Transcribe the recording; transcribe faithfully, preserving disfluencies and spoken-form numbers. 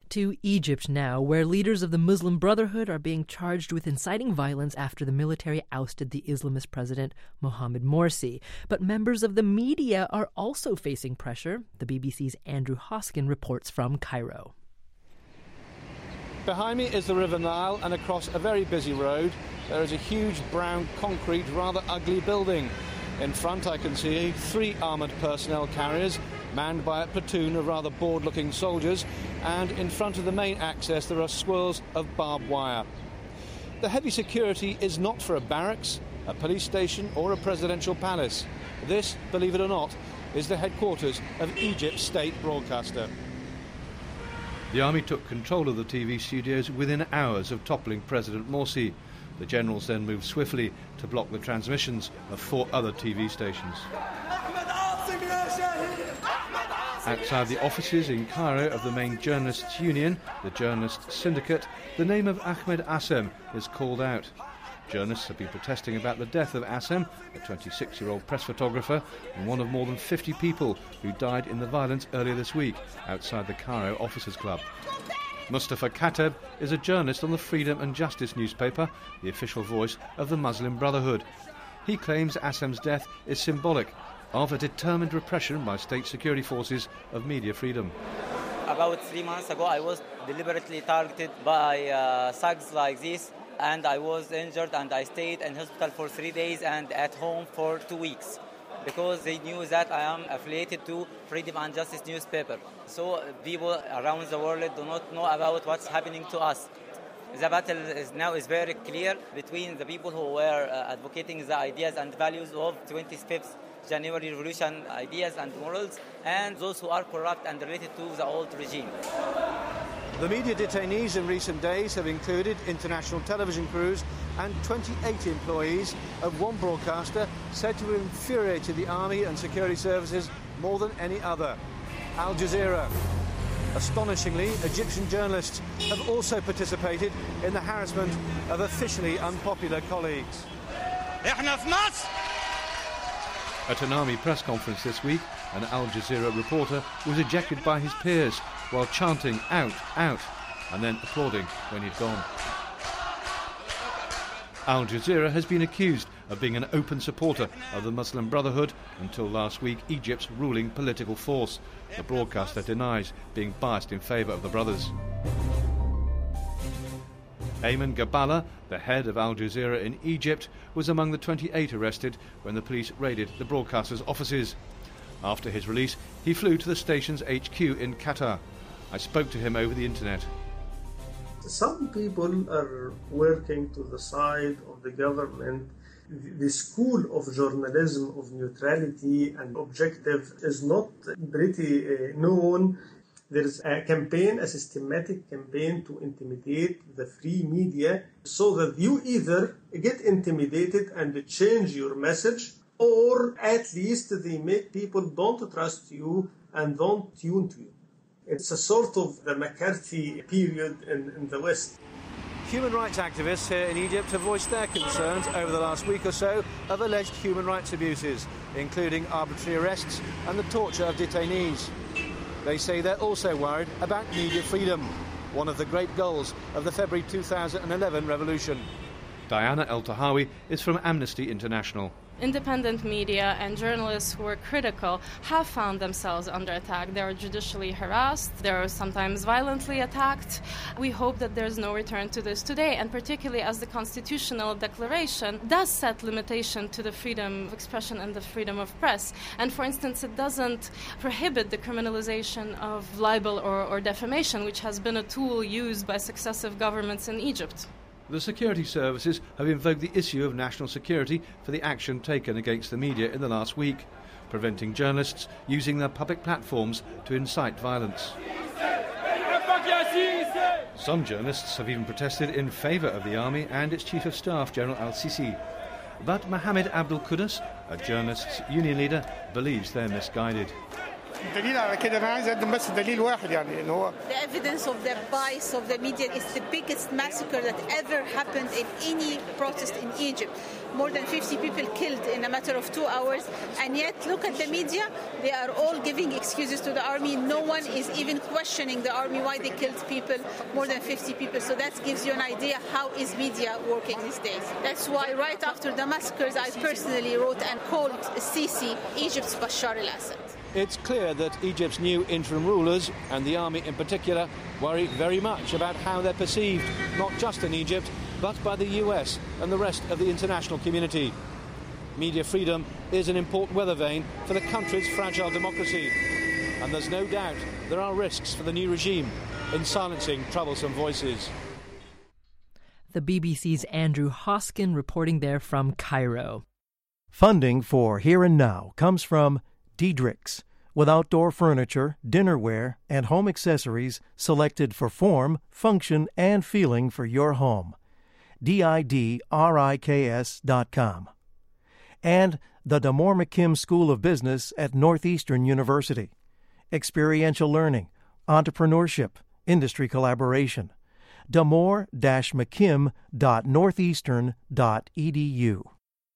To Egypt now, where leaders of the Muslim Brotherhood are being charged with inciting violence after the military ousted the Islamist president Mohamed Morsi. But members of the media are also facing pressure. The B B C's Andrew Hoskin reports from Cairo. Behind me is the River Nile, and across a very busy road there is a huge brown concrete, rather ugly building. In front I can see three armoured personnel carriers manned by a platoon of rather bored-looking soldiers, and in front of the main access there are swirls of barbed wire. The heavy security is not for a barracks, a police station or a presidential palace. This, believe it or not, is the headquarters of Egypt's state broadcaster. The army took control of the T V studios within hours of toppling President Morsi. The generals then moved swiftly to block the transmissions of four other T V stations. Outside the offices in Cairo of the main journalists' union, the Journalists' Syndicate, the name of Ahmed Assem is called out. Journalists have been protesting about the death of Assem, a twenty-six-year-old press photographer and one of more than fifty people who died in the violence earlier this week outside the Cairo Officers' Club. Mustafa Kateb is a journalist on the Freedom and Justice newspaper, the official voice of the Muslim Brotherhood. He claims Assem's death is symbolic of a determined repression by state security forces of media freedom. About three months ago, I was deliberately targeted by uh, thugs like this, and I was injured, and I stayed in hospital for three days and at home for two weeks because they knew that I am affiliated to Freedom and Justice newspaper. So people around the world do not know about what's happening to us. The battle is now is very clear between the people who were uh, advocating the ideas and values of twenty-fifth January Revolution ideas and morals, and those who are corrupt and related to the old regime. The media detainees in recent days have included international television crews and twenty-eight employees of one broadcaster said to have infuriated the army and security services more than any other, Al Jazeera. Astonishingly, Egyptian journalists have also participated in the harassment of officially unpopular colleagues. At an army press conference this week, an Al Jazeera reporter was ejected by his peers while chanting "out, out," and then applauding when he'd gone. Al Jazeera has been accused of being an open supporter of the Muslim Brotherhood until last week, Egypt's ruling political force. The broadcaster denies being biased in favour of the brothers. Ayman Gabala, the head of Al Jazeera in Egypt, was among the twenty-eight arrested when the police raided the broadcaster's offices. After his release, he flew to the station's H Q in Qatar. I spoke to him over the internet. Some people are working to the side of the government. The school of journalism, of neutrality and objective is not pretty uh, known. There is a campaign, a systematic campaign to intimidate the free media so that you either get intimidated and change your message, or at least they make people don't trust you and don't tune to you. It's a sort of the McCarthy period in, in the West. Human rights activists here in Egypt have voiced their concerns over the last week or so of alleged human rights abuses, including arbitrary arrests and the torture of detainees. They say they're also worried about media freedom, one of the great goals of the February two thousand eleven revolution. Diana El-Tahawi is from Amnesty International. Independent media and journalists who are critical have found themselves under attack. They are judicially harassed. They are sometimes violently attacked. We hope that there's no return to this today, and particularly as the constitutional declaration does set limitation to the freedom of expression and the freedom of press. And for instance, it doesn't prohibit the criminalization of libel or, or defamation, which has been a tool used by successive governments in Egypt. The security services have invoked the issue of national security for the action taken against the media in the last week, preventing journalists using their public platforms to incite violence. Some journalists have even protested in favour of the army and its Chief of Staff, General al-Sisi. But Mohamed Abdul Qudus, a journalists' union leader, believes they're misguided. الدليل على كده أنا عايز أقدم بس دليل واحد يعني إن هو The evidence of the bias of the media is the biggest massacre that ever happened in any protest in Egypt. More than fifty people killed in a matter of two hours. And yet, look at the media. They are all giving excuses to the army. No one is even questioning the army why they killed people, more than fifty people. So that gives you an idea how is media working these days. That's why right after the massacres, I personally wrote and called Sisi Egypt's Bashar al-Assad. It's clear that Egypt's new interim rulers, and the army in particular, worry very much about how they're perceived, not just in Egypt, but by the U S and the rest of the international community. Media freedom is an important weather vane for the country's fragile democracy. And there's no doubt there are risks for the new regime in silencing troublesome voices. The B B C's Andrew Hoskin reporting there from Cairo. Funding for Here and Now comes from Diedrich's, with outdoor furniture, dinnerware, and home accessories selected for form, function, and feeling for your home. D I D R I K S dot com. And the Damore McKim School of Business at Northeastern University. Experiential learning, entrepreneurship, industry collaboration. damore dash mckim dot northeastern dot e d u.